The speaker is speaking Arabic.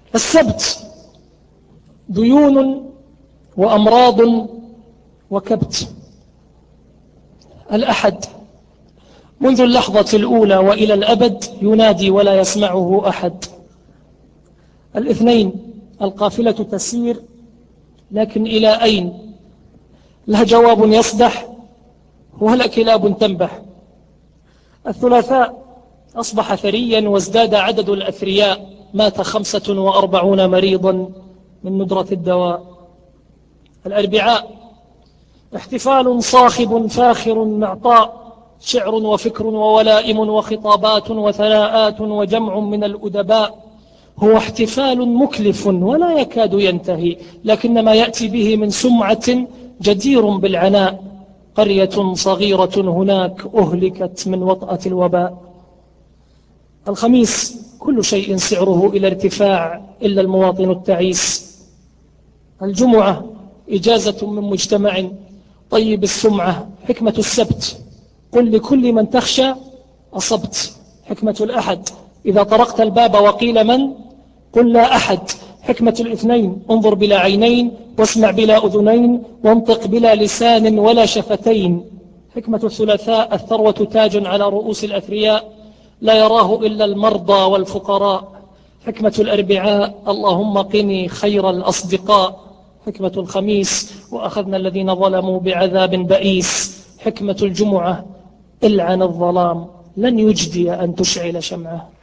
السبت ديون وأمراض وكبت. الأحد منذ اللحظة الأولى وإلى الأبد ينادي ولا يسمعه أحد. الاثنين القافلة تسير، لكن إلى أين؟ لا جواب يصدح ولا كلاب تنبح. الثلاثاء أصبح ثريا وازداد عدد الأثرياء، مات 45 مريضا من ندرة الدواء. الأربعاء احتفال صاخب فاخر معطاء، شعر وفكر وولائم وخطابات وثناءات وجمع من الأدباء. هو احتفال مكلف ولا يكاد ينتهي، لكن ما يأتي به من سمعة جدير بالعناء. قرية صغيرة هناك أهلكت من وطأة الوباء. الخميس كل شيء سعره إلى ارتفاع إلا المواطن التعيس. الجمعة إجازة من مجتمع طيب السمعة. حكمة السبت قل لكل من تخشى أصبت. حكمة الأحد إذا طرقت الباب وقيل من قل لا أحد. حكمة الاثنين انظر بلا عينين واسمع بلا أذنين وانطق بلا لسان ولا شفتين. حكمة الثلاثاء الثروة تاج على رؤوس الأثرياء لا يراه إلا المرضى والفقراء. حكمة الأربعاء اللهم قني خير الأصدقاء. حكمة الخميس وأخذنا الذين ظلموا بعذاب بئيس. حكمة الجمعة العن الظلام لن يجدي أن تشعل شمعه.